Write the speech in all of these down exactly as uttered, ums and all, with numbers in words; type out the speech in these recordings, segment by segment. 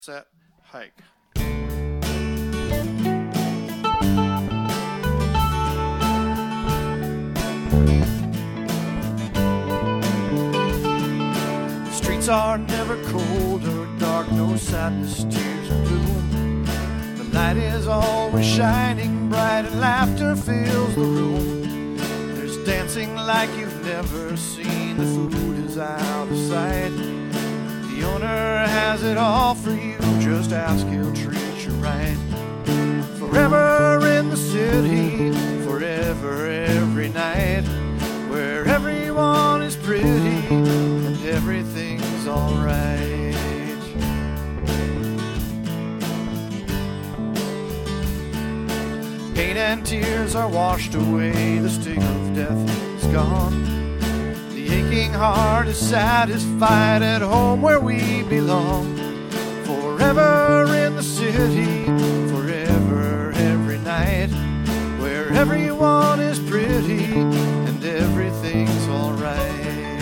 Set, hike. The streets are never cold or dark, no sadness, tears, and gloom. The light is always shining bright and laughter fills the room. There's dancing like you've never seen, the food is out of sight. The owner has it all for you, just ask, he'll treat you right. Forever in the city, forever every night, where everyone is pretty and everything's alright. Pain and tears are washed away, the sting of death is gone. The aching heart is satisfied at home where we belong. Forever in the city, forever every night, where everyone is pretty and everything's alright.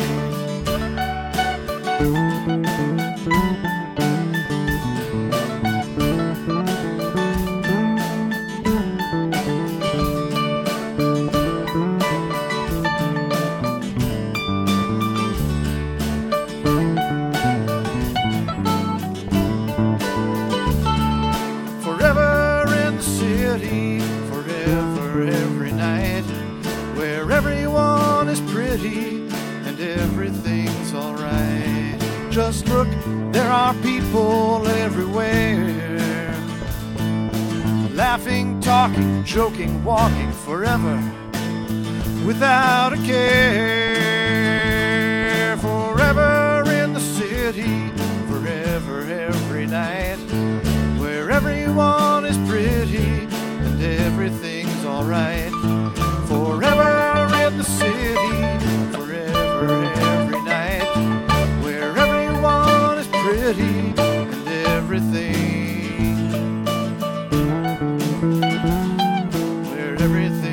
Forever every night, where everyone is pretty and everything's alright. Just look, there are people everywhere, laughing, talking, joking, walking forever without a care. Forever in the city, forever every night, where everyone is pretty and everything's alright. Forever in the city, forever every night, where everyone is pretty and everything, where everything